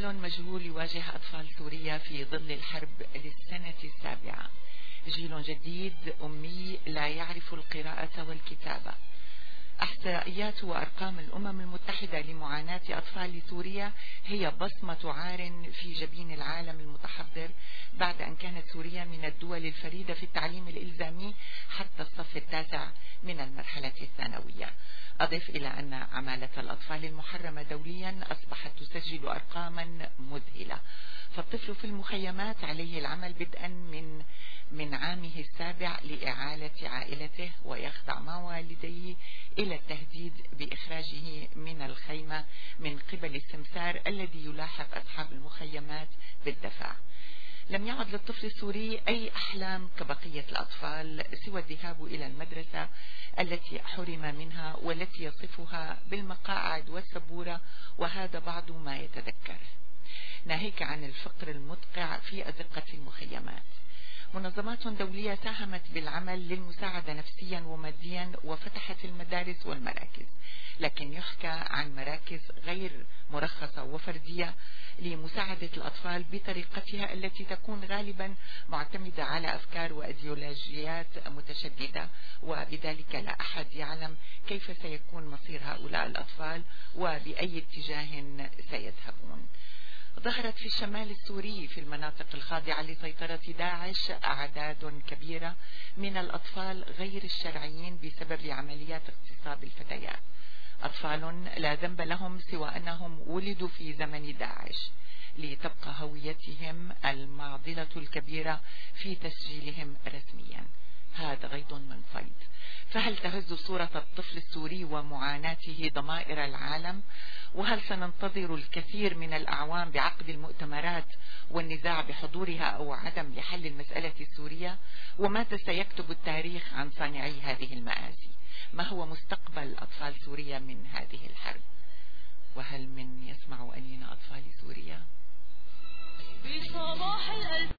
حال مجهول يواجه أطفال سوريا في ظل الحرب للسنة السابعة. جيل جديد أمي لا يعرف القراءة والكتابة. إحصائيات وأرقام الأمم المتحدة لمعاناة أطفال سوريا هي بصمة عار في جبين العالم المتحضر، بعد أن كانت سوريا من الدول الفريدة في التعليم الإلزامي حتى الصف التاسع من المرحلة الثانوية. أضف إلى أن عمالة الأطفال المحرمة دوليا أصبحت تسجل أرقاما مذهلة، فالطفل في المخيمات عليه العمل بدءا من عامه السابع لإعالة عائلته، ويخضع مع والديه إلى التهديد بإخراجه من الخيمة من قبل السمسار الذي يلاحق أصحاب المخيمات بالدفع. لم يعد للطفل السوري أي أحلام كبقية الأطفال سوى الذهاب إلى المدرسة التي حرم منها والتي يصفها بالمقاعد والسبورة، وهذا بعض ما يتذكره، ناهيك عن الفقر المدقع في أزقة المخيمات. منظمات دولية ساهمت بالعمل للمساعدة نفسيا وماديا وفتحت المدارس والمراكز، لكن يحكى عن مراكز غير مرخصة وفردية لمساعدة الأطفال بطريقتها التي تكون غالبا معتمدة على أفكار وأيديولوجيات متشددة، وبذلك لا أحد يعلم كيف سيكون مصير هؤلاء الأطفال وبأي اتجاه سيذهبون. ظهرت في الشمال السوري في المناطق الخاضعة لسيطرة داعش أعداد كبيرة من الأطفال غير الشرعيين بسبب عمليات اغتصاب الفتيات، أطفال لا ذنب لهم سوى أنهم ولدوا في زمن داعش، لتبقى هويتهم المعضلة الكبيرة في تسجيلهم رسميا. هذا غيض من فيض. فهل تهز صورة الطفل السوري ومعاناته ضمائر العالم؟ وهل سننتظر الكثير من الأعوام بعقد المؤتمرات والنزاع بحضورها أو عدم لحل المسألة السورية؟ وماذا سيكتب التاريخ عن صانعي هذه المآسي؟ ما هو مستقبل أطفال سوريا من هذه الحرب؟ وهل من يسمع أنين أطفال سوريا؟